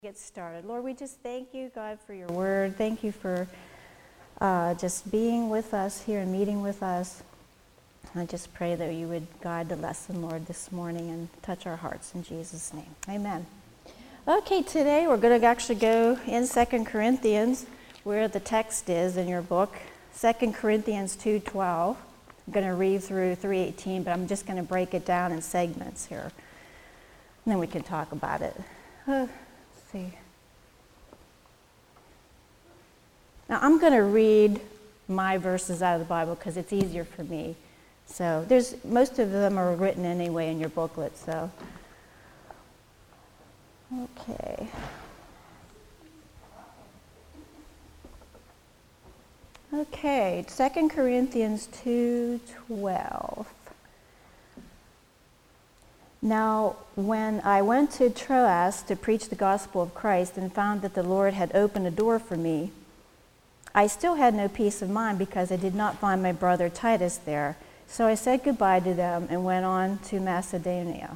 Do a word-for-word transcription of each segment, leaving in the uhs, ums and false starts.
Get started. Lord, we just thank you, God, for your word. Thank you for uh, just being with us here and meeting with us. I just pray that you would guide the lesson, Lord, this morning and touch our hearts in Jesus' name. Amen. Okay, today we're going to actually go in Second Corinthians, where the text is in your book, Second Corinthians two twelve. I'm going to read through three eighteen, but I'm just going to break it down in segments here. And then we can talk about it. Uh, See. Now I'm going to read my verses out of the Bible because it's easier for me. So there's most of them are written anyway in your booklet. So okay. Okay, Second Corinthians two twelve. Now, when I went to Troas to preach the gospel of Christ and found that the Lord had opened a door for me, I still had no peace of mind because I did not find my brother Titus there. So I said goodbye to them and went on to Macedonia.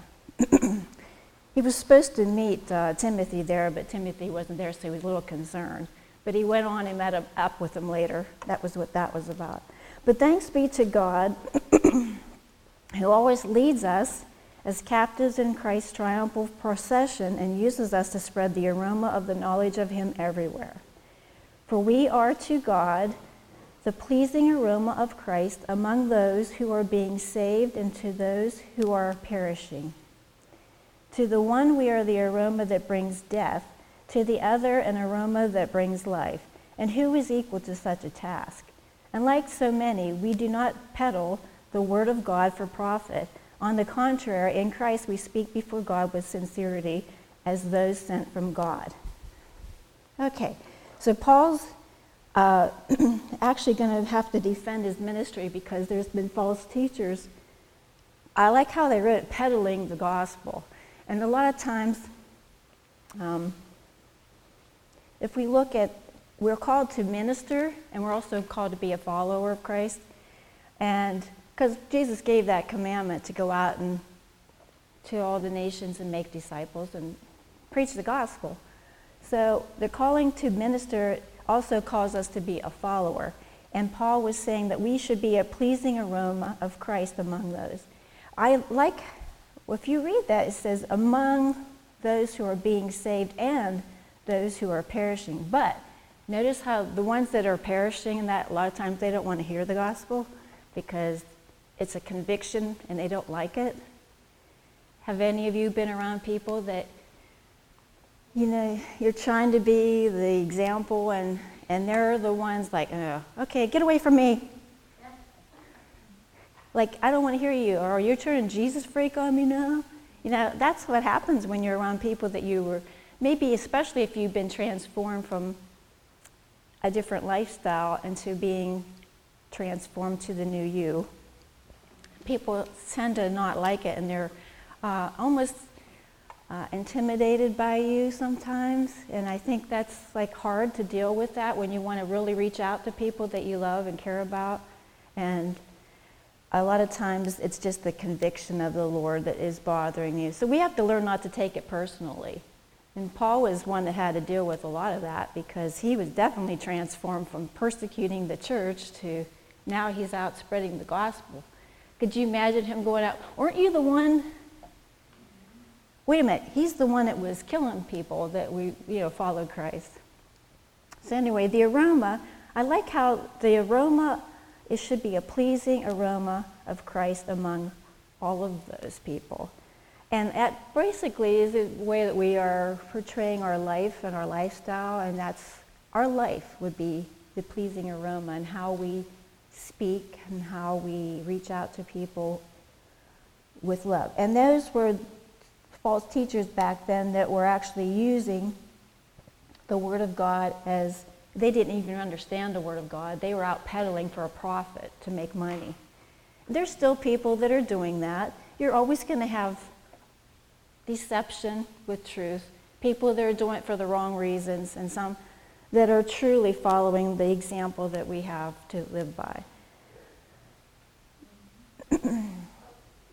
He was supposed to meet uh, Timothy there, but Timothy wasn't there, so he was a little concerned. But he went on and met up with him later. That was what that was about. But thanks be to God, who always leads us as captives in Christ's triumphal procession and uses us to spread the aroma of the knowledge of him everywhere. For we are to God the pleasing aroma of Christ among those who are being saved and to those who are perishing. To the one we are the aroma that brings death, to the other an aroma that brings life. And who is equal to such a task? And like so many, we do not peddle the word of God for profit. On the contrary, in Christ we speak before God with sincerity as those sent from God. Okay, so Paul's uh, actually going to have to defend his ministry because there's been false teachers. I like how they wrote peddling the gospel. And a lot of times, um, if we look at, we're called to minister and we're also called to be a follower of Christ. And because Jesus gave that commandment to go out and to all the nations and make disciples and preach the gospel. So the calling to minister also calls us to be a follower. And Paul was saying that we should be a pleasing aroma of Christ among those. I like, if you read that, it says among those who are being saved and those who are perishing. But notice how the ones that are perishing, and that a lot of times they don't want to hear the gospel because it's a conviction and they don't like it. Have any of you been around people that, you know, you're trying to be the example and, and they're the ones like, oh, okay, get away from me. Yeah. Like, I don't want to hear you. Or you're turning Jesus freak on me now. You know, that's what happens when you're around people that you were, maybe especially if you've been transformed from a different lifestyle into being transformed to the new you. People tend to not like it, and they're uh, almost uh, intimidated by you sometimes. And I think that's like hard to deal with that when you want to really reach out to people that you love and care about. And a lot of times it's just the conviction of the Lord that is bothering you. So we have to learn not to take it personally. And Paul was one that had to deal with a lot of that because he was definitely transformed from persecuting the church to now he's out spreading the gospel. Could you imagine him going out? Weren't you the one? Wait a minute, he's the one that was killing people that we, you know, followed Christ. So anyway, the aroma, I like how the aroma, it should be a pleasing aroma of Christ among all of those people. And that basically is the way that we are portraying our life and our lifestyle, and that's, our life would be the pleasing aroma and how we speak and how we reach out to people with love. And those were false teachers back then that were actually using the Word of God as, they didn't even understand the Word of God. They were out peddling for a profit to make money. There's still people that are doing that. You're always going to have deception with truth, people that are doing it for the wrong reasons, and some that are truly following the example that we have to live by.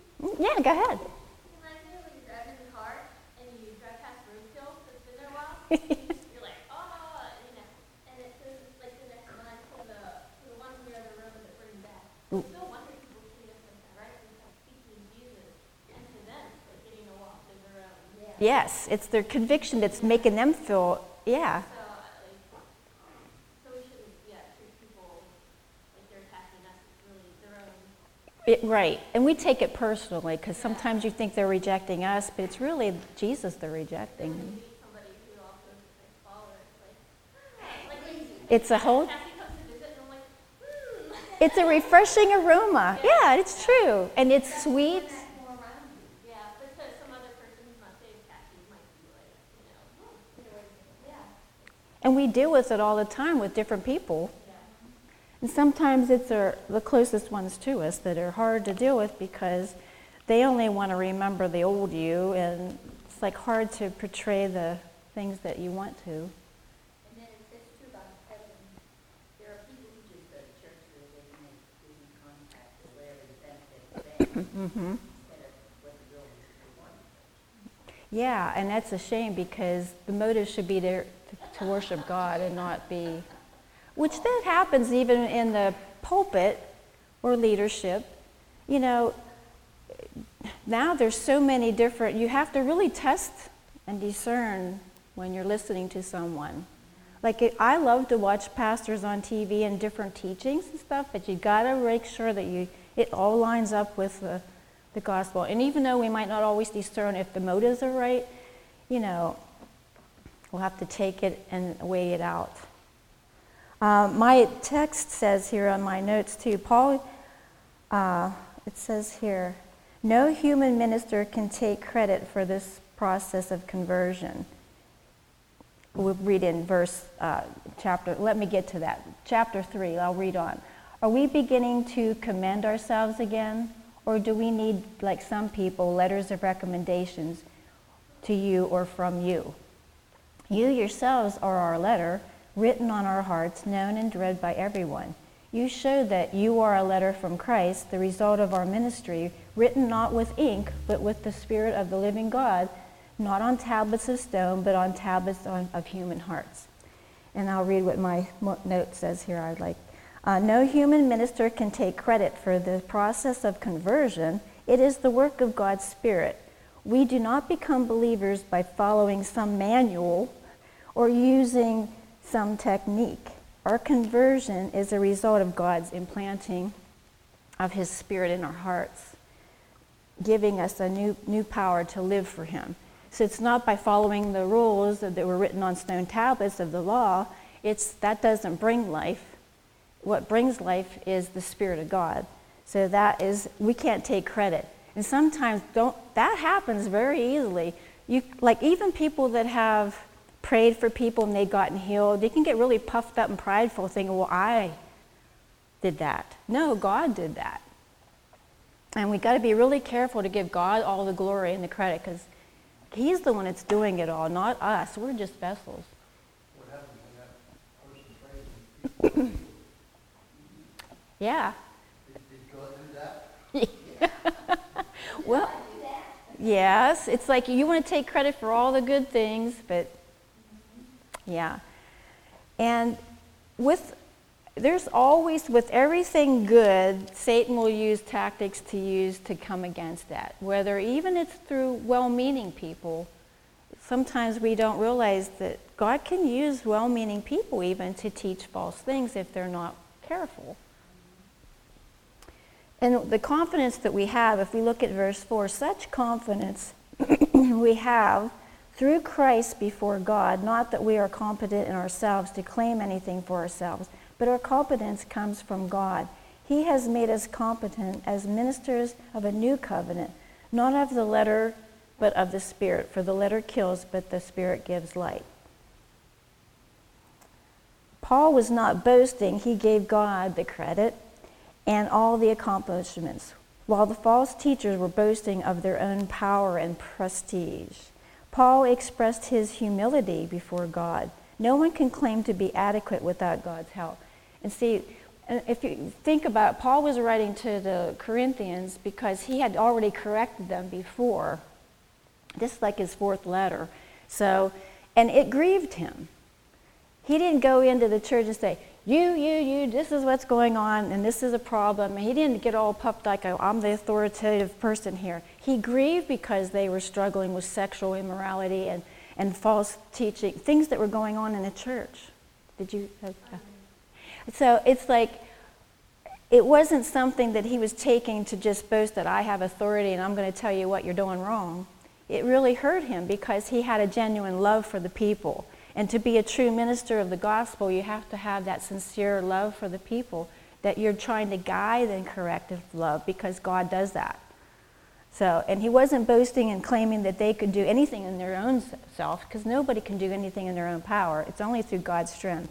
Yeah, go ahead. You're like, oh, you know. And it says, like the next line, for the, for the ones near the room that bring death. It's no wonder people treat us like that, right? It's like speaking Jesus. And to them, it's like getting a walk of their own. Yeah. Yes, it's their conviction that's making them feel, yeah. So, like, so we shouldn't, yeah, treat people like they're attacking us. It's really their own. It, right, and we take it personally because sometimes you think they're rejecting us, but it's really Jesus they're rejecting. When you meet somebody who also is a Christ follower, it's like, like It's a whole, Cassie comes to visit, and I'm like, hmm. it's a refreshing aroma. Yeah, it's true, and it's sweet. Yeah, but to some other person who's not saved, Cassie might be like, you know, yeah. And we deal with it all the time with different people. And sometimes it's our, the closest ones to us that are hard to deal with because they only want to remember the old you, and it's like hard to portray the things that you want to. And then it says too about heaven, there are people who just go to church where they make business contacts or whatever the benefit of them Mm-hmm. instead of what the real reason they want. Yeah, and that's a shame because the motive should be there to, to worship God and not be, which that happens even in the pulpit or leadership. You know, now there's so many different, you have to really test and discern when you're listening to someone. Like it, I love to watch pastors on T V and different teachings and stuff, but you gotta make sure that you it all lines up with the, the gospel. And even though we might not always discern if the motives are right, you know, we'll have to take it and weigh it out. Uh, my text says here on my notes too, Paul, uh, it says here, no human minister can take credit for this process of conversion. We'll read in verse, uh, chapter, let me get to that. Chapter three, I'll read on. Are we beginning to commend ourselves again? Or do we need, like some people, letters of recommendations to you or from you? You yourselves are our letter, written on our hearts, known and read by everyone. You show that you are a letter from Christ, the result of our ministry, written not with ink, but with the Spirit of the living God, not on tablets of stone, but on tablets on, of human hearts. And I'll read what my note says here. I'd like, uh, no human minister can take credit for the process of conversion. It is the work of God's Spirit. We do not become believers by following some manual or using some technique. Our conversion is a result of God's implanting of His Spirit in our hearts, giving us a new new power to live for Him. So it's not by following the rules that were written on stone tablets of the law. It's that doesn't bring life. What brings life is the Spirit of God. So that is, we can't take credit. And sometimes don't that happens very easily. You like even people that have prayed for people and they've gotten healed, they can get really puffed up and prideful thinking, well, I did that. No, God did that. And we got to be really careful to give God all the glory and the credit because He's the one that's doing it all, not us. We're just vessels. What happens when that person prays? Yeah. Did, did God do that? Well, yes. It's like you want to take credit for all the good things, but yeah. And with there's always, with everything good, Satan will use tactics to use to come against that. Whether even it's through well-meaning people, sometimes we don't realize that God can use well-meaning people even to teach false things if they're not careful. And the confidence that we have, if we look at verse four, such confidence we have through Christ before God, not that we are competent in ourselves to claim anything for ourselves, but our competence comes from God. He has made us competent as ministers of a new covenant, not of the letter, but of the Spirit. For the letter kills, but the Spirit gives life. Paul was not boasting. He gave God the credit and all the accomplishments, while the false teachers were boasting of their own power and prestige. Paul expressed his humility before God. No one can claim to be adequate without God's help. And see, if you think about it, Paul was writing to the Corinthians because he had already corrected them before. This is like his fourth letter. So And it grieved him. He didn't go into the church and say, you, you, you, this is what's going on, and this is a problem. And he didn't get all puffed like, oh, I'm the authoritative person here. He grieved because they were struggling with sexual immorality and, and false teaching, things that were going on in the church. Did you? Uh, so it's like, it wasn't something that he was taking to just boast that I have authority and I'm going to tell you what you're doing wrong. It really hurt him because he had a genuine love for the people. And to be a true minister of the gospel, you have to have that sincere love for the people that you're trying to guide and correct with love, because God does that. So, and he wasn't boasting and claiming that they could do anything in their own self, because nobody can do anything in their own power. It's only through God's strength.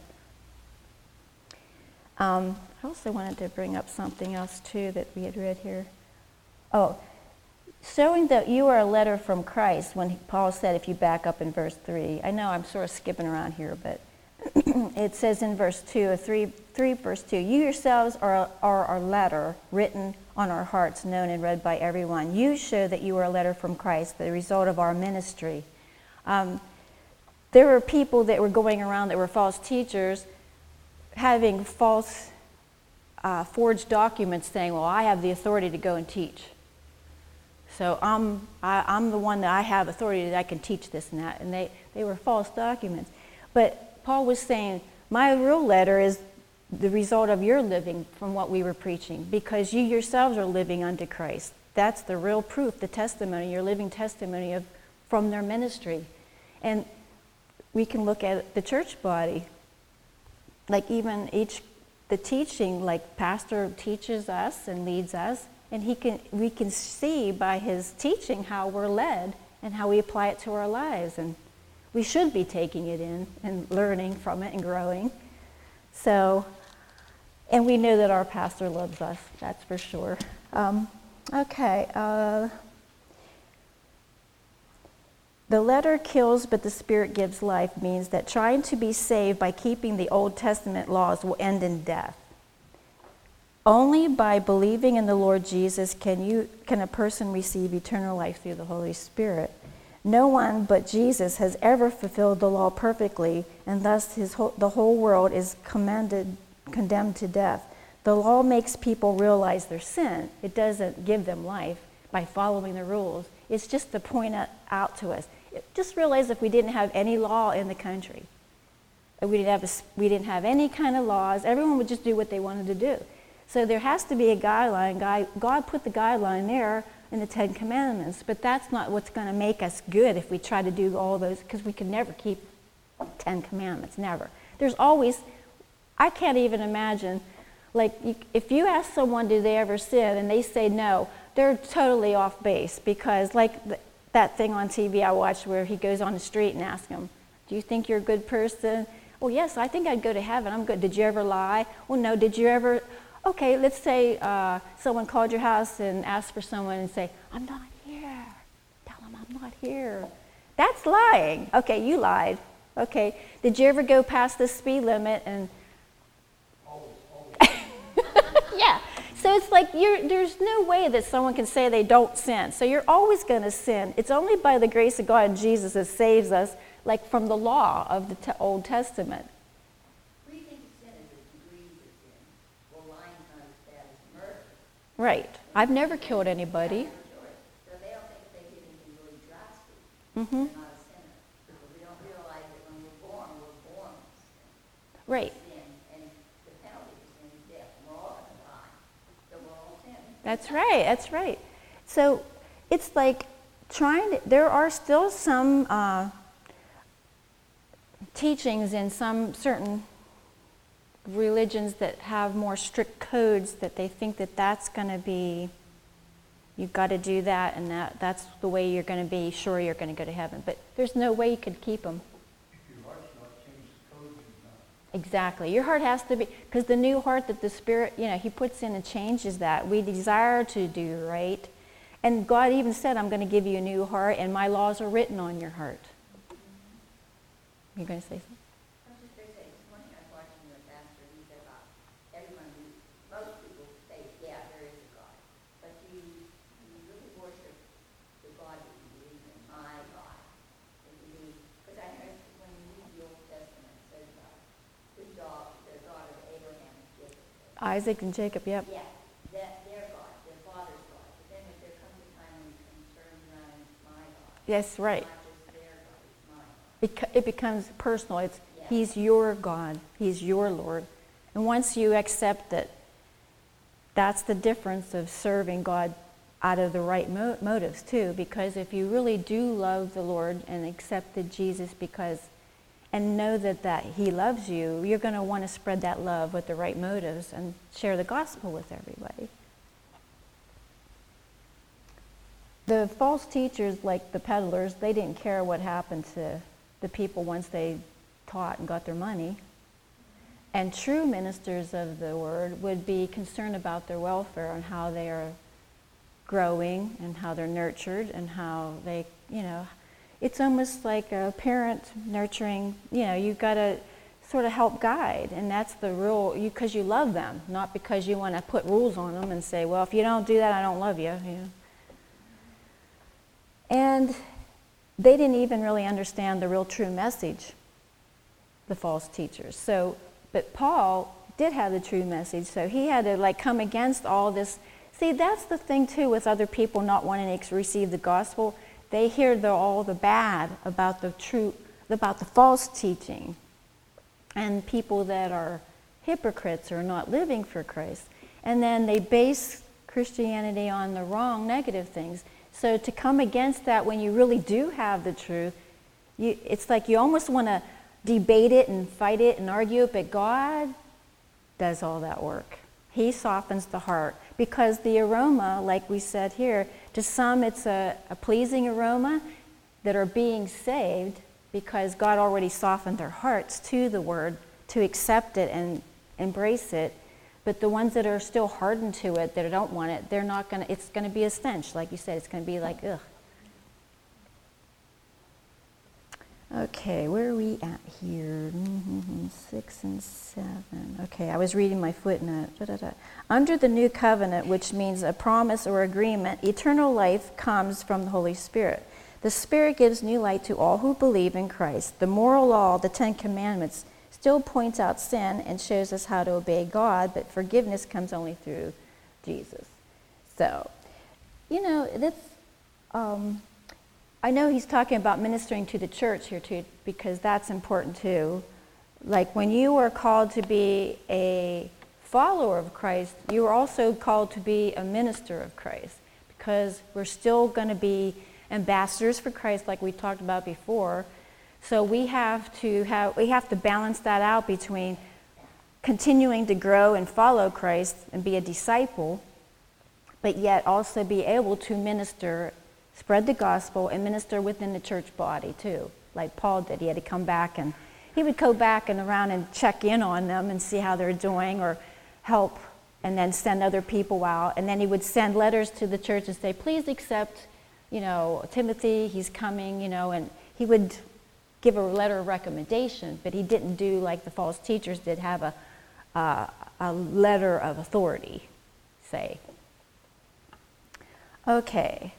Um, I also wanted to bring up something else too that we had read here. Oh, showing that you are a letter from Christ, when Paul said, if you back up in verse three, I know I'm sort of skipping around here, but it says in verse two, three, three verse two, you yourselves are, are our letter written on our hearts, known and read by everyone. You show that you are a letter from Christ, the result of our ministry. Um, there were people that were going around that were false teachers, having false uh, forged documents saying, well, I have the authority to go and teach. So I'm, I, I'm the one that I have authority that I can teach this and that. And they, they were false documents. But Paul was saying, my real letter is the result of your living from what we were preaching, because you yourselves are living unto Christ. That's the real proof, the testimony, your living testimony of from their ministry. And we can look at the church body. Like even each, the teaching, like pastor teaches us and leads us, and he can, we can see by his teaching how we're led and how we apply it to our lives. And we should be taking it in and learning from it and growing. So, and we know that our pastor loves us, that's for sure. Um, okay. Uh, the letter kills, but the Spirit gives life means that trying to be saved by keeping the Old Testament laws will end in death. Only by believing in the Lord Jesus can you can a person receive eternal life through the Holy Spirit. No one but Jesus has ever fulfilled the law perfectly, and thus his whole, the whole world is commanded, condemned to death. The law makes people realize their sin. It doesn't give them life by following the rules. It's just to point it out to us. Just realize if we didn't have any law in the country, we didn't have a, we didn't have any kind of laws, everyone would just do what they wanted to do. So there has to be a guideline. God, God put the guideline there in the Ten Commandments, but that's not what's going to make us good if we try to do all those, because we can never keep Ten Commandments, never. There's always, I can't even imagine, like you, if you ask someone, do they ever sin, and they say no, they're totally off base, because like the, that thing on T V I watched where he goes on the street and asks them, do you think you're a good person? Well, yes, I think I'd go to heaven. I'm good. Did you ever lie? Well, no. Did you ever... Okay, let's say uh, someone called your house and asked for someone and say, I'm not here. Tell them I'm not here. That's lying. Okay, you lied. Okay, did you ever go past the speed limit and... Always, always. Yeah, so it's like you're, there's no way that someone can say they don't sin. So you're always going to sin. It's only by the grace of God and Jesus that saves us, like from the law of the te- Old Testament. We think sin is a degrees of sin. Well, lying's not as bad as murder. Right. I've never killed anybody. So they don't think they did anything really drastic. Mm-hmm. They're not a sinner. Because we don't realize that when we're born, we're born with sin. Right. Sin, and the penalty for sin is death. And we're all going to die. So we're all sinners. That's right. That's right. So it's like trying to, there are still some uh, teachings in some certain religions that have more strict codes that they think that that's going to be, you've got to do that, and that that's the way you're going to be sure you're going to go to heaven. But there's no way you could keep them. If your heart's not changed, the code is not. Exactly. Your heart has to be, because the new heart that the Spirit, you know, He puts in and changes that. We desire to do right. And God even said, I'm going to give you a new heart, and my laws are written on your heart. You're going to say something? I was just going to say, this morning I was watching your pastor, he said about everyone, who, most people say, yeah, there is a God. But you, you really worship the God that you believe in, my God. That you believe, because I heard Isaac and Jacob, yep. Yeah, that their God, their father's God. But then if there comes a time when he can turn around my God. Yes, right. Not just their God, it's my God. Beca- It becomes personal. It's Yeah. He's your God. He's your Lord. And once you accept it, that's the difference of serving God out of the right mo- motives too. Because if you really do love the Lord and accepted Jesus because, and know that, that He loves you, you're going to want to spread that love with the right motives and share the gospel with everybody. The false teachers, like the peddlers, they didn't care what happened to the people once they taught and got their money. And true ministers of the word would be concerned about their welfare and how they are growing and how they're nurtured and how they, you know, it's almost like a parent nurturing, you know, you've got to sort of help guide. And that's the rule, because you, you love them, not because you want to put rules on them and say, well, if you don't do that, I don't love you. you know. And they didn't even really understand the real true message, the false teachers. So, but Paul did have the true message, so he had to like come against all this. See, that's the thing too with other people not wanting to receive the gospel. They hear the, all the bad about the true, about the false teaching, and people that are hypocrites or not living for Christ, and then they base Christianity on the wrong, negative things. So to come against that when you really do have the truth, you, it's like you almost want to debate it and fight it and argue it, but God does all that work. He softens the heart, because the aroma, like we said here, to some it's a, a pleasing aroma that are being saved because God already softened their hearts to the word, to accept it and embrace it. But the ones that are still hardened to it, that don't want it, they're not going to, it's going to be a stench. Like you said, it's going to be like, ugh. Okay, where are we at here? Mm-hmm, six and seven. Okay, I was reading my footnote. Da-da-da. Under the new covenant, which means a promise or agreement, eternal life comes from the Holy Spirit. The Spirit gives new light to all who believe in Christ. The moral law, the Ten Commandments, still points out sin and shows us how to obey God, but forgiveness comes only through Jesus. So, you know, that's... Um, I know he's talking about ministering to the church here too, because that's important too. Like when you are called to be a follower of Christ, you are also called to be a minister of Christ, because we're still going to be ambassadors for Christ, like we talked about before. So we have to have we have to balance that out between continuing to grow and follow Christ and be a disciple, but yet also be able to minister, spread the gospel, and minister within the church body too, like Paul did. He had to come back, and he would go back and around and check in on them and see how they're doing, or help, and then send other people out. And then he would send letters to the church and say, please accept, you know, Timothy, he's coming, you know, and he would give a letter of recommendation, but he didn't do like the false teachers did, have a, uh, a letter of authority, say. Okay.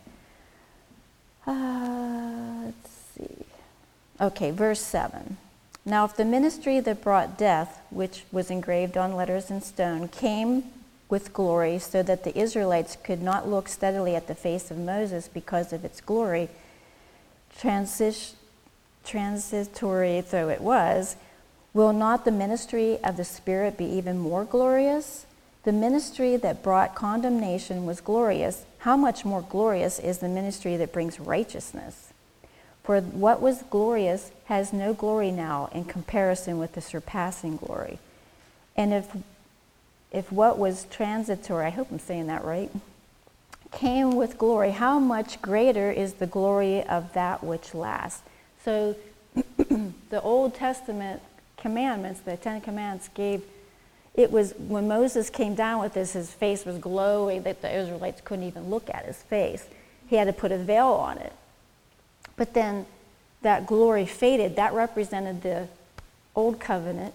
Uh, let's see. Okay, verse seven. Now if the ministry that brought death, which was engraved on letters in stone, came with glory, so that the Israelites could not look steadily at the face of Moses because of its glory, transi- transitory though it was, will not the ministry of the Spirit be even more glorious? The ministry that brought condemnation was glorious. How much more glorious is the ministry that brings righteousness? For what was glorious has no glory now in comparison with the surpassing glory. And if if what was transitory, I hope I'm saying that right, came with glory, how much greater is the glory of that which lasts? So the Old Testament commandments, the Ten Commandments gave, it was, when Moses came down with this, his face was glowing that the Israelites couldn't even look at his face. He had to put a veil on it. But then that glory faded. That represented the old covenant.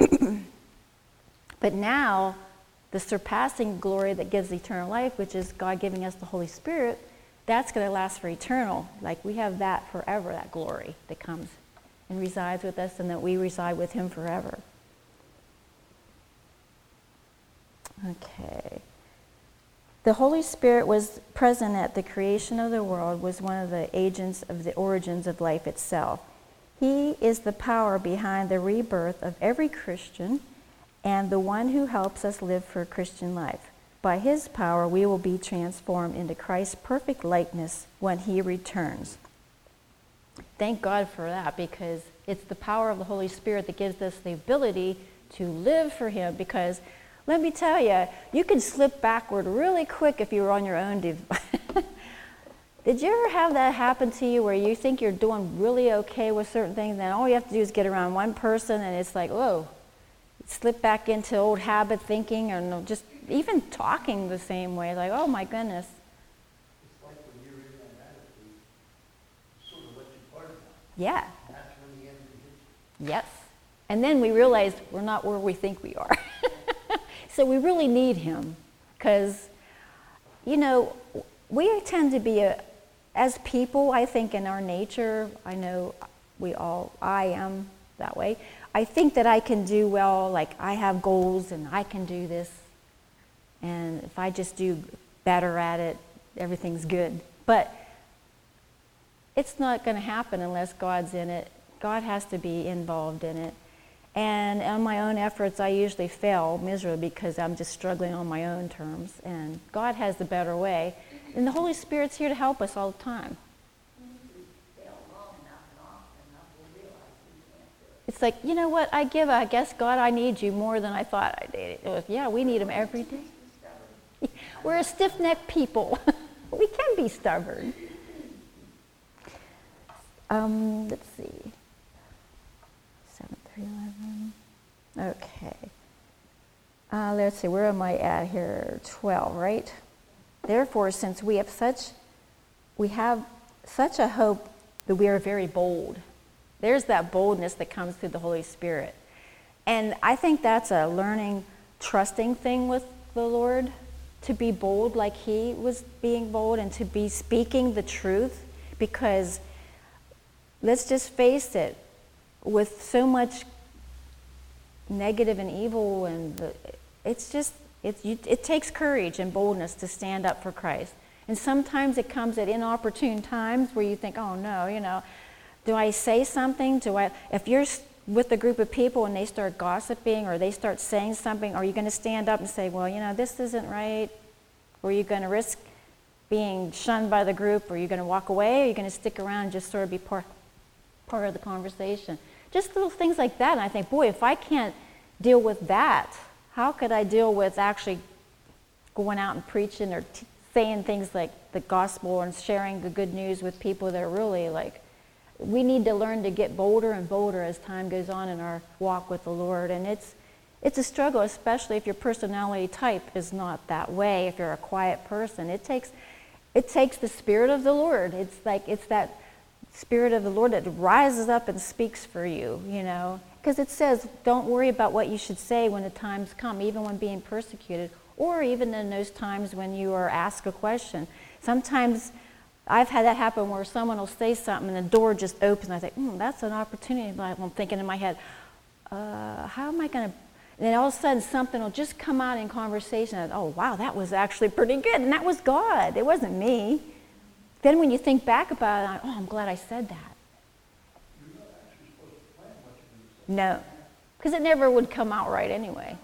But now, the surpassing glory that gives eternal life, which is God giving us the Holy Spirit, that's going to last for eternal. Like we have that forever, that glory that comes and resides with us, and that we reside with Him forever. Okay. The Holy Spirit was present at the creation of the world, was one of the agents of the origins of life itself. He is the power behind the rebirth of every Christian and the one who helps us live for a Christian life. By his power, we will be transformed into Christ's perfect likeness when he returns. Thank God for that, because it's the power of the Holy Spirit that gives us the ability to live for him. Because let me tell you, you can slip backward really quick if you're on your own. Did you ever have that happen to you where you think you're doing really okay with certain things, and then all you have to do is get around one person and it's like, whoa, slip back into old habit thinking, or no, just even talking the same way, like, oh my goodness. It's like when you're in that attitude, sort of what you part about. Yeah. And that's when the enemy hits you. Yes. And then we realize we're not where we think we are. So we really need him, because, you know, we tend to be, a, as people, I think in our nature, I know we all, I am that way. I think that I can do well, like I have goals and I can do this. And if I just do better at it, everything's good. But it's not going to happen unless God's in it. God has to be involved in it. And on my own efforts, I usually fail miserably because I'm just struggling on my own terms. And God has the better way. And the Holy Spirit's here to help us all the time. It's like, you know what, I give, I guess, God, I need you more than I thought I did. Was, yeah, we need him every day. We're a stiff-necked people. We can be stubborn. Um, let's see. seven three eleven. Okay. Uh, let's see, where am I at here? twelve, right? Therefore, since we have such, we have such a hope that we are very bold. There's that boldness that comes through the Holy Spirit. And I think that's a learning, trusting thing with the Lord, to be bold like he was being bold and to be speaking the truth. Because let's just face it, with so much negative and evil, and the, it's just, it's, you, it takes courage and boldness to stand up for Christ. And sometimes it comes at inopportune times where you think, oh no, you know, do I say something? Do I? If you're with a group of people and they start gossiping or they start saying something, are you going to stand up and say, well, you know, this isn't right? Or are you going to risk being shunned by the group? Or are you going to walk away? Or are you going to stick around and just sort of be part, part of the conversation? Just little things like that. And I think, boy, if I can't deal with that, how could I deal with actually going out and preaching or t- saying things like the gospel and sharing the good news with people that are really like, we need to learn to get bolder and bolder as time goes on in our walk with the Lord. And it's it's a struggle, especially if your personality type is not that way, if you're a quiet person. It takes it takes the Spirit of the Lord. It's like it's that Spirit of the Lord that rises up and speaks for you, you know. Because it says, don't worry about what you should say when the times come, even when being persecuted, or even in those times when you are asked a question. Sometimes I've had that happen where someone will say something and the door just opens and I think, hmm, that's an opportunity. But I'm thinking in my head, uh, how am I going to... And then all of a sudden something will just come out in conversation and, oh, wow, that was actually pretty good. And that was God. It wasn't me. Then when you think back about it, I'm, oh, I'm glad I said that. You're not actually supposed to plan what you're going to say. No, because it never would come out right anyway.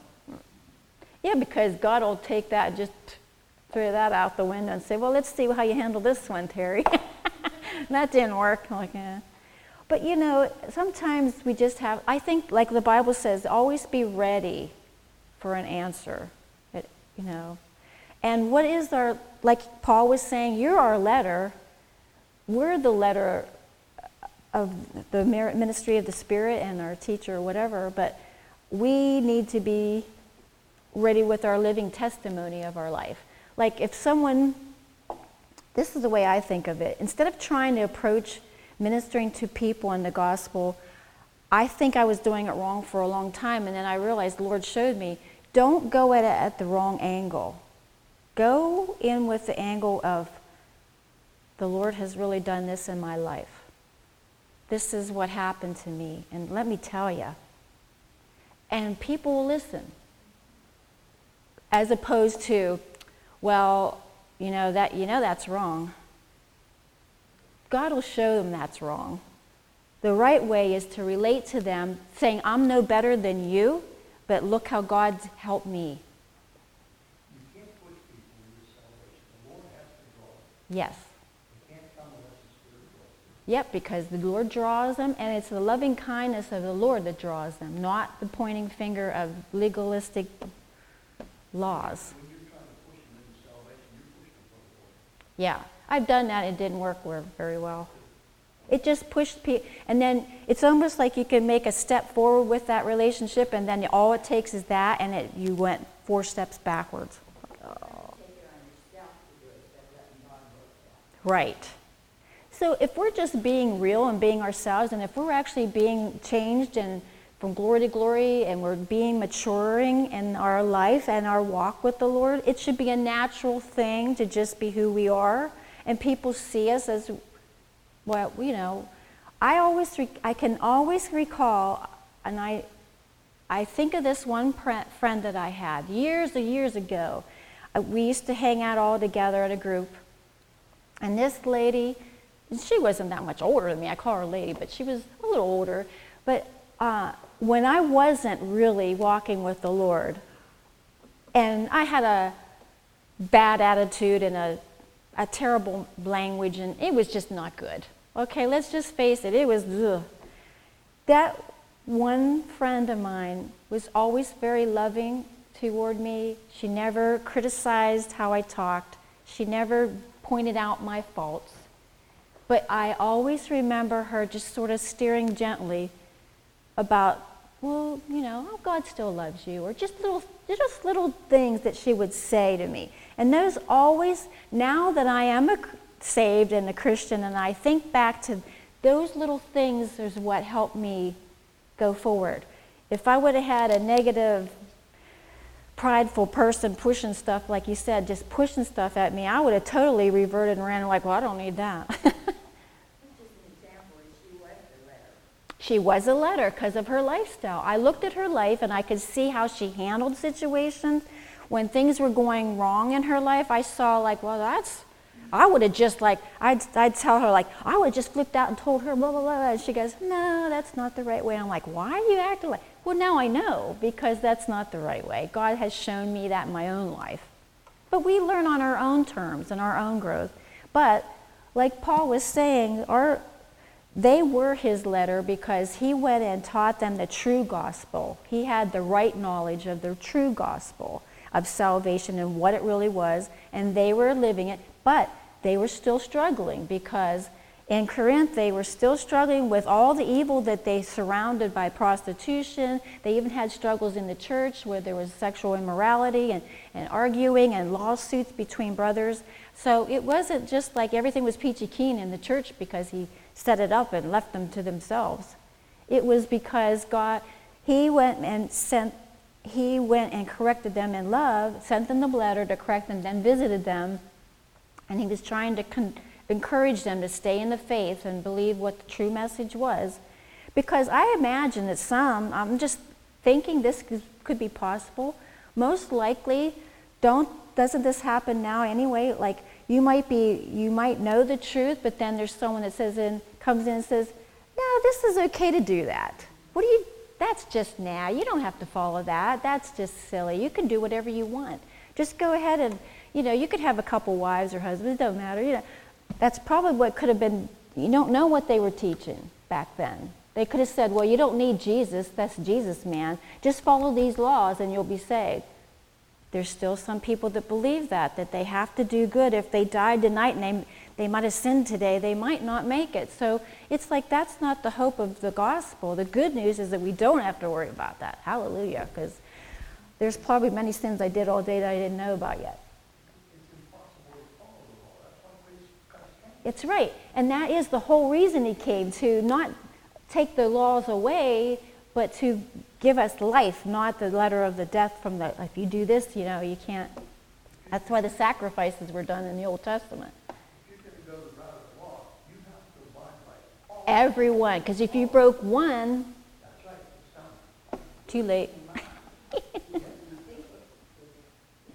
Yeah, because God will take that and just throw that out the window and say, well, let's see how you handle this one, Terry. That didn't work. I'm like, eh. But, you know, sometimes we just have, I think, like the Bible says, always be ready for an answer, it, you know. And what is our, like Paul was saying, you're our letter. We're the letter of the ministry of the Spirit and our teacher or whatever, but we need to be ready with our living testimony of our life. Like if someone, this is the way I think of it, instead of trying to approach ministering to people in the gospel, I think I was doing it wrong for a long time, and then I realized the Lord showed me, don't go at it at the wrong angle. Go in with the angle of, the Lord has really done this in my life. This is what happened to me, and let me tell you. And people will listen. as opposed to, well, you know that you know that's wrong. God will show them that's wrong. The right way is to relate to them, saying, I'm no better than you, but look how God's helped me. You can't push people into salvation. The Lord has to draw them. Yes. They can't come unless the Spirit draws them. Yep, because the Lord draws them, and it's the loving kindness of the Lord that draws them, not the pointing finger of legalistic laws. When you're trying to push them into salvation, you're pushing them from the Lord. Yeah, I've done that. It didn't work very well. It just pushed people, and then it's almost like you can make a step forward with that relationship, and then all it takes is that, and it, you went four steps backwards. Oh. Right. So if we're just being real and being ourselves, and if we're actually being changed and from glory to glory, and we're being maturing in our life and our walk with the Lord, it should be a natural thing to just be who we are, and people see us as, well, you know, I always, re- I can always recall, and I, I think of this one pre- friend that I had years and years ago. Uh, we used to hang out all together in a group, and this lady, she wasn't that much older than me. I call her a lady, but she was a little older. But uh, when I wasn't really walking with the Lord, and I had a bad attitude and a, a terrible language, and it was just not good. Okay, let's just face it, it was ugh. That one friend of mine was always very loving toward me. She never criticized how I talked. She never pointed out my faults. But I always remember her just sort of steering gently about, well, you know, oh, God still loves you, or just little, just little things that she would say to me. And those always, now that I am a, saved and a Christian, and I think back to those little things is what helped me go forward. If I would have had a negative, prideful person pushing stuff, like you said, just pushing stuff at me, I would have totally reverted and ran like, well, I don't need that. She was a letter because of her lifestyle. I looked at her life and I could see how she handled situations. When things were going wrong in her life, I saw like, well, that's, I would have just like, I'd, I'd tell her like, I would have just flipped out and told her blah, blah, blah. And she goes, no, that's not the right way. I'm like, why are you acting like, well, now I know, because that's not the right way. God has shown me that in my own life. But we learn on our own terms and our own growth. But like Paul was saying, our they were his letter because he went and taught them the true gospel. He had the right knowledge of the true gospel of salvation and what it really was, and they were living it, but they were still struggling because in Corinth they were still struggling with all the evil that they surrounded by prostitution. They even had struggles in the church where there was sexual immorality and, and arguing and lawsuits between brothers. So it wasn't just like everything was peachy keen in the church because he set it up and left them to themselves. It was because God, he went and sent, he went and corrected them in love, sent them the letter to correct them, then visited them, and he was trying to con- encourage them to stay in the faith and believe what the true message was. Because I imagine that some, I'm just thinking this could be possible, most likely don't, doesn't this happen now anyway? Like you might be, you might know the truth, but then there's someone that says in, comes in and says, no, this is okay to do that. What do you, that's just now. You don't have to follow that. That's just silly. You can do whatever you want. Just go ahead and, you know, you could have a couple wives or husbands, it don't matter. You know, that's probably what could have been, you don't know what they were teaching back then. They could have said, well, you don't need Jesus. That's Jesus, man. Just follow these laws and you'll be saved. There's still some people that believe that, that they have to do good. If they died tonight and they, they might have sinned today, they might not make it. So it's like that's not the hope of the gospel. The good news is that we don't have to worry about that. Hallelujah, because there's probably many sins I did all day that I didn't know about yet. It's right. And that is the whole reason he came, to not take the laws away, but to give us life, not the letter of the death from the, if you do this, you know, you can't. That's why the sacrifices were done in the Old Testament. If you're going to go the route of the law, you have to abide by all. Everyone, because if you broke one, That's right, it's done. too late.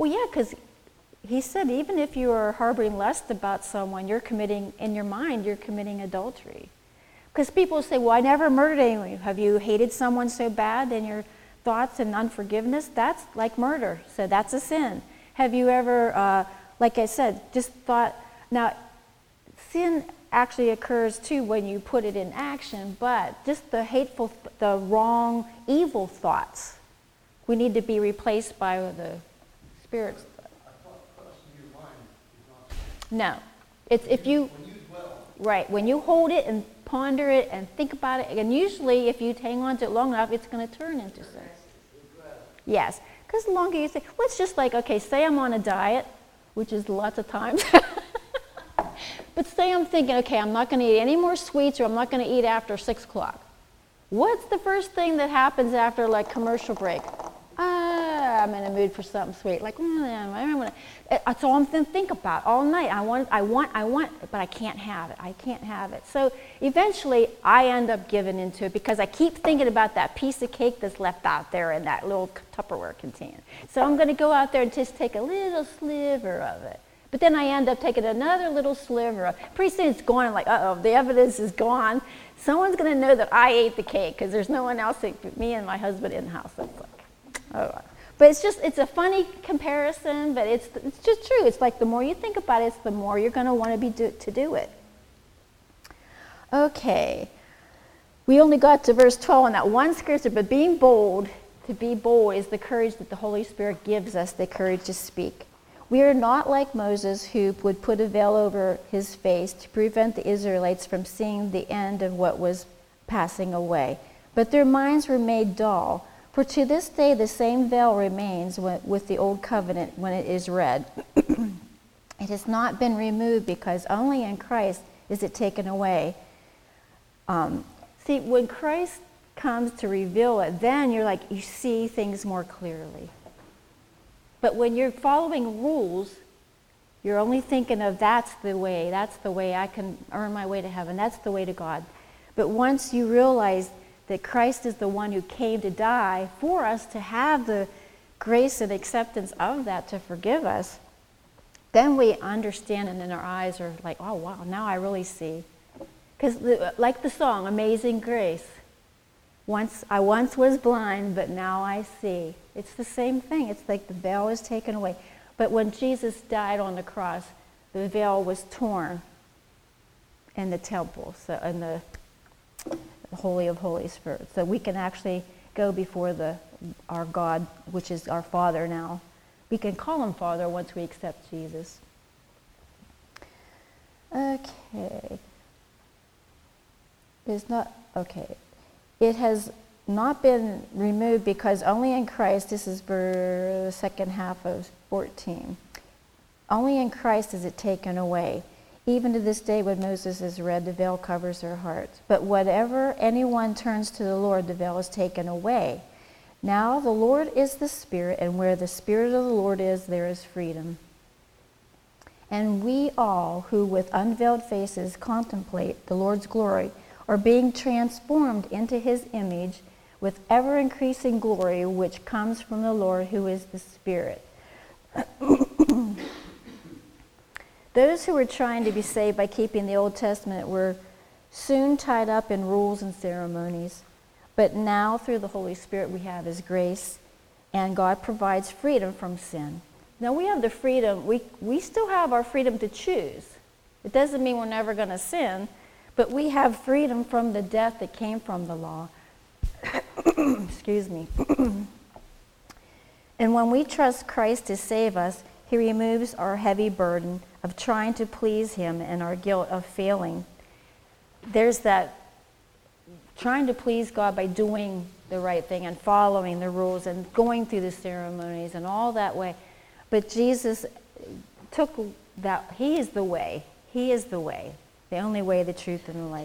Well, yeah, because he said even if you are harboring lust about someone, you're committing, in your mind, you're committing adultery. Because people say, well, I never murdered anyone. Have you hated someone so bad in your thoughts and unforgiveness? That's like murder, so that's a sin. Have you ever, uh, like I said, just thought, now, sin actually occurs too when you put it in action, but just the hateful, the wrong, evil thoughts, we need to be replaced by the Spirit's. I thought trust in your mind is not. No. It's if you, When you dwell, right, when you hold it and ponder it and think about it, and usually if you hang on to it long enough, it's going to turn into sin. Yes, because the longer you think, well, it's just like, okay, say I'm on a diet, which is lots of times. But say I'm thinking, okay, I'm not going to eat any more sweets, or I'm not going to eat after six o'clock. What's the first thing that happens after like commercial break? Ah, I'm in a mood for something sweet. Like, mm, I don't want to. That's all I'm going to think about all night. I want, I want, I want, but I can't have it. I can't have it. So eventually, I end up giving into it because I keep thinking about that piece of cake that's left out there in that little Tupperware container. So I'm going to go out there and just take a little sliver of it. But then I end up taking another little sliver. Pretty soon it's gone. I'm like, uh-oh, the evidence is gone. Someone's going to know that I ate the cake because there's no one else but me and my husband in the house. It's like, oh. But it's just, it's a funny comparison, but it's it's just true. It's like the more you think about it, it's the more you're going to want to be do, to do it. Okay. We only got to verse twelve on that one scripture, but being bold, to be bold is the courage that the Holy Spirit gives us, the courage to speak. We are not like Moses, who would put a veil over his face to prevent the Israelites from seeing the end of what was passing away. But their minds were made dull. For to this day the same veil remains with the old covenant when it is read. It has not been removed because only in Christ is it taken away. Um, see, when Christ comes to reveal it, then you're like, you see things more clearly. But when you're following rules, you're only thinking of that's the way, that's the way I can earn my way to heaven, that's the way to God. But once you realize that Christ is the one who came to die for us to have the grace and acceptance of that to forgive us, then we understand, and then our eyes are like, oh wow, now I really see. Because like the song, Amazing Grace, once I once was blind, but now I see. It's the same thing. It's like the veil is taken away. But when Jesus died on the cross, the veil was torn in the temple, so in the Holy of Holies, for, so we can actually go before the our God, which is our Father now. We can call him Father once we accept Jesus. Okay. It's not, okay. It has not been removed because only in Christ, this is for the second half of fourteen, only in Christ is it taken away. Even to this day when Moses is read, the veil covers their hearts. But whatever anyone turns to the Lord, the veil is taken away. Now the Lord is the Spirit, and where the Spirit of the Lord is, there is freedom. And we all who with unveiled faces contemplate the Lord's glory are being transformed into his image with ever-increasing glory, which comes from the Lord who is the Spirit. Those who were trying to be saved by keeping the Old Testament were soon tied up in rules and ceremonies. But now, through the Holy Spirit, we have his grace, and God provides freedom from sin. Now, we have the freedom, we, we still have our freedom to choose. It doesn't mean we're never going to sin, but we have freedom from the death that came from the law. Excuse me. And when we trust Christ to save us, he removes our heavy burden of trying to please him and our guilt of failing. There's that trying to please God by doing the right thing and following the rules and going through the ceremonies and all that way. But Jesus took that, he is the way. He is the way, the only way, the truth, and the light.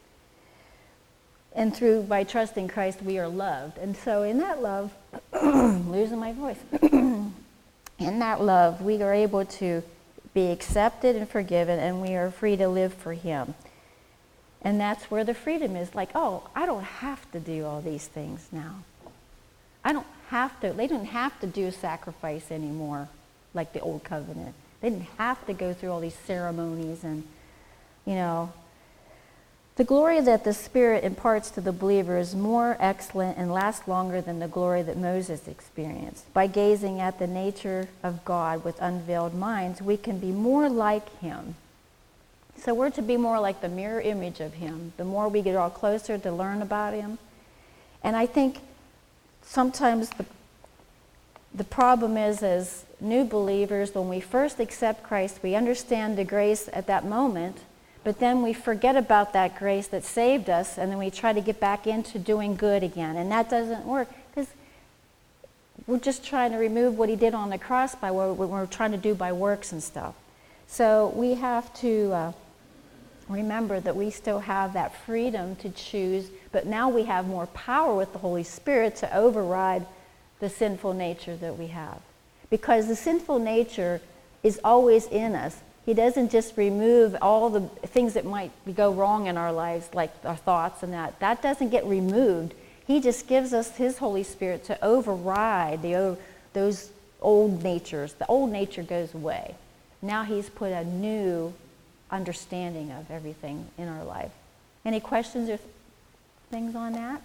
And through, by trusting Christ, we are loved. And so in that love, losing my voice, in that love, we are able to be accepted and forgiven, and we are free to live for him. And that's where the freedom is. Like, oh, I don't have to do all these things now. I don't have to, they don't have to do a sacrifice anymore. like the old covenant. They didn't have to go through all these ceremonies and, you know. The glory that the Spirit imparts to the believer is more excellent and lasts longer than the glory that Moses experienced. By gazing at the nature of God with unveiled minds, we can be more like him. So we're to be more like the mirror image of him. The more we get all closer to learn about him. And I think sometimes the, the problem is, as new believers, when we first accept Christ, we understand the grace at that moment, but then we forget about that grace that saved us, and then we try to get back into doing good again. And that doesn't work, because we're just trying to remove what he did on the cross by what we're trying to do by works and stuff. So we have to uh, remember that we still have that freedom to choose, but now we have more power with the Holy Spirit to override the sinful nature that we have. Because the sinful nature is always in us. He doesn't just remove all the things that might go wrong in our lives, like our thoughts and that. That doesn't get removed. He just gives us his Holy Spirit to override the, those old natures. The old nature goes away. Now he's put a new understanding of everything in our life. Any questions or things on that?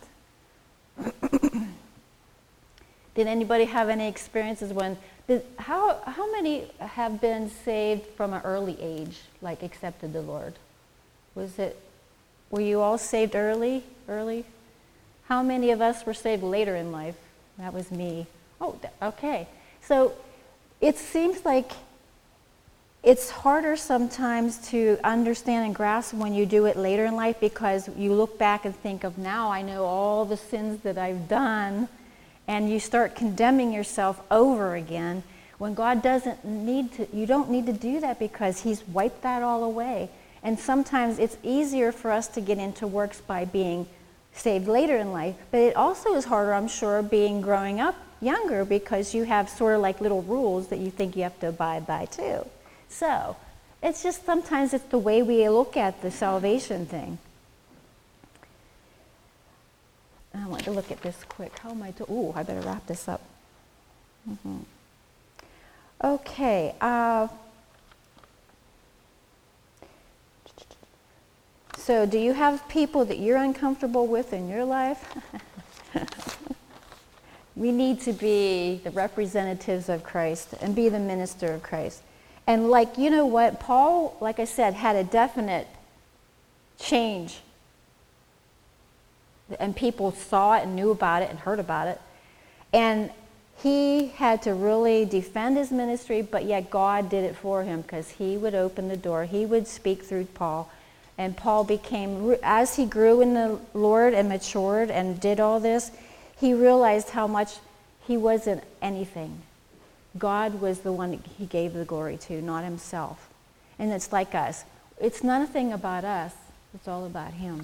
Did anybody have any experiences when, did, how how many have been saved from an early age, like accepted the Lord? Was it, were you all saved early, early? How many of us were saved later in life? That was me. Oh, okay. So it seems like it's harder sometimes to understand and grasp when you do it later in life, because you look back and think of, now I know all the sins that I've done, and you start condemning yourself over again, when God doesn't need to, you don't need to do that, because he's wiped that all away. And sometimes it's easier for us to get into works by being saved later in life, but it also is harder, I'm sure, being growing up younger, because you have sort of like little rules that you think you have to abide by too. So it's just sometimes it's the way we look at the salvation thing. I want to look at this quick. How am I doing? Ooh, I better wrap this up. Mm-hmm. Okay. Uh, so do you have people that you're uncomfortable with in your life? We need to be the representatives of Christ and be the minister of Christ. And like, you know what? Paul, like I said, had a definite change. And people saw it and knew about it and heard about it. And he had to really defend his ministry, but yet God did it for him, because he would open the door. He would speak through Paul. And Paul became, as he grew in the Lord and matured and did all this, he realized how much he wasn't anything. God was the one he gave the glory to, not himself. And it's like us. It's nothing about us. It's all about him.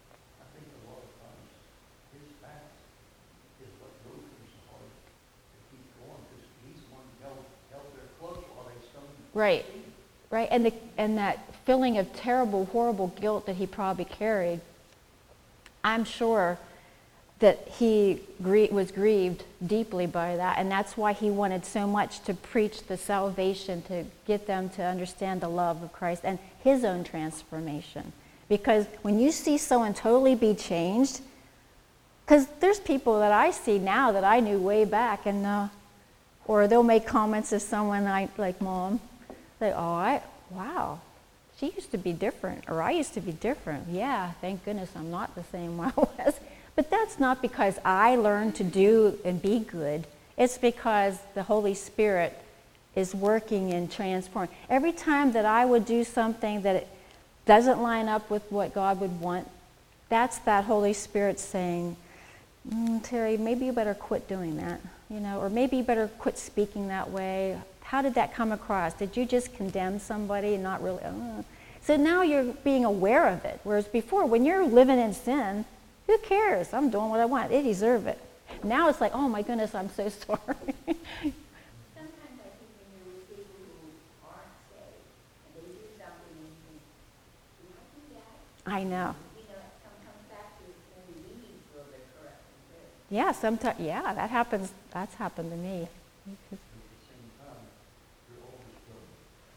Right, right, and the, and that feeling of terrible, horrible guilt that he probably carried, I'm sure that he grie- was grieved deeply by that, and that's why he wanted so much to preach the salvation, to get them to understand the love of Christ and his own transformation. Because when you see someone totally be changed, because there's people that I see now that I knew way back, and uh, or they'll make comments of someone I, like Mom, say, oh, I, wow, she used to be different, or I used to be different. Yeah, thank goodness I'm not the same I was. But that's not because I learned to do and be good. It's because the Holy Spirit is working and transforming. Every time that I would do something that it doesn't line up with what God would want, that's that Holy Spirit saying, mm, Terry, maybe you better quit doing that, you know, or maybe you better quit speaking that way. How did that come across? Did you just condemn somebody and not really? Uh. So now you're being aware of it. Whereas before, when you're living in sin, who cares? I'm doing what I want. They deserve it. Now it's like, oh my goodness, I'm so sorry. Sometimes I think when you're with people who aren't saved, and they do something and you think, do I do that? I know. You know, it comes back to maybe we need to go there correctly too. Yeah, sometimes. Yeah, that happens. That's happened to me. At the same time,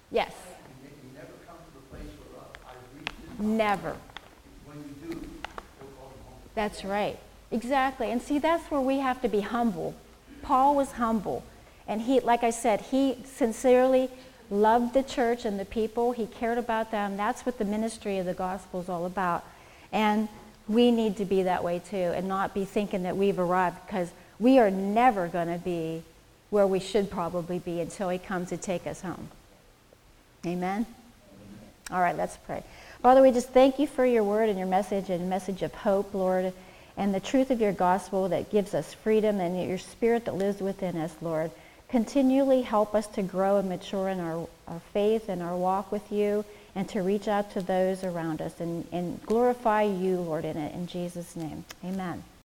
Yes. You ne- you never come to the place where uh, I reach this. Never. When you do, they'll call them home. That's right. Exactly. And see, that's where we have to be humble. Paul was humble. And he, like I said, he sincerely loved the church and the people. He cared about them. That's what the ministry of the gospel is all about. And we need to be that way too, and not be thinking that we've arrived, because we are never going to be where we should probably be until he comes to take us home. Amen? All right, let's pray. Father, we just thank you for your word and your message, and message of hope, Lord, and the truth of your gospel that gives us freedom, and your spirit that lives within us, Lord. Continually help us to grow and mature in our, our faith and our walk with you, and to reach out to those around us, and, and glorify you, Lord, in it. In Jesus' name, amen.